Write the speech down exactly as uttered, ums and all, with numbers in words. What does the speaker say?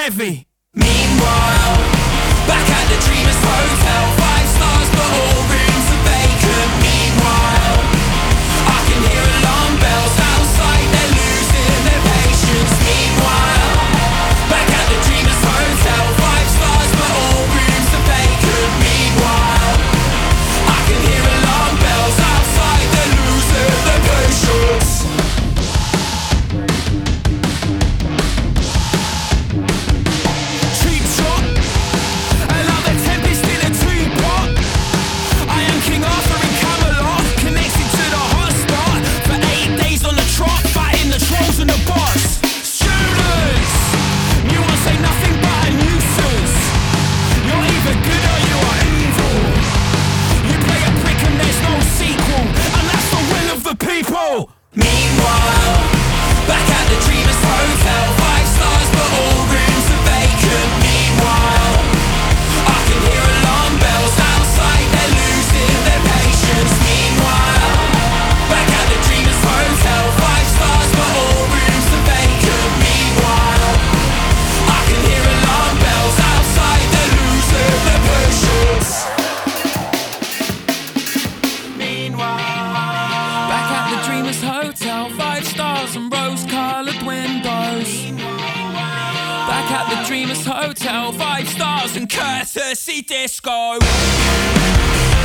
heavy. Meanwhile, back at the Dreamers Hotel, five stars but all rooms are vacant. Meanwhile, I can hear alarm bells outside, they're losing their patience. Meanwhile, back at the Dreamers Hotel, five stars but all rooms are vacant. Meanwhile, I can hear alarm bells outside, they're losing their patience. Cheap shot, allow the tempest in a teapot. I am King Arthur in Camelot, connected to the hot spot. For eight days on the trot, fighting the trolls and the boss. Students, you won't say nothing but a nuisance. You're either good or you are evil. You play a prick and there's no sequel, and that's the will of the people. Meanwhile, back at the Dreamers Hotel, five stars but all rooms are vacant. Meanwhile, I can hear alarm bells outside, they're losing their patience. Meanwhile, back at the Dreamers Hotel, five stars but all rooms are vacant. Meanwhile, I can hear alarm bells outside, they're losing their patience. Meanwhile, Back at the Dreamers Hotel, five stars and rose-coloured windows. Back at the Dreamers Hotel, five stars and courtesy disco.